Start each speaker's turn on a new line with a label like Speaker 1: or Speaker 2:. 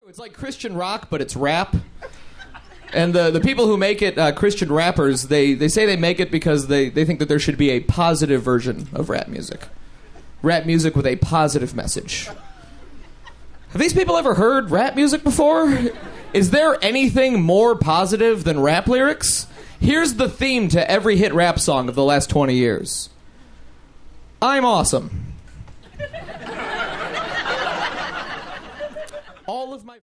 Speaker 1: It's like Christian rock, but it's rap. And the people who make it, Christian rappers, they say they make it because they think that there should be a positive version of rap music. Rap music with a positive message. Have these people ever heard rap music before? Is there anything more positive than rap lyrics? Here's the theme to every hit rap song of the last 20 years. I'm awesome. All of my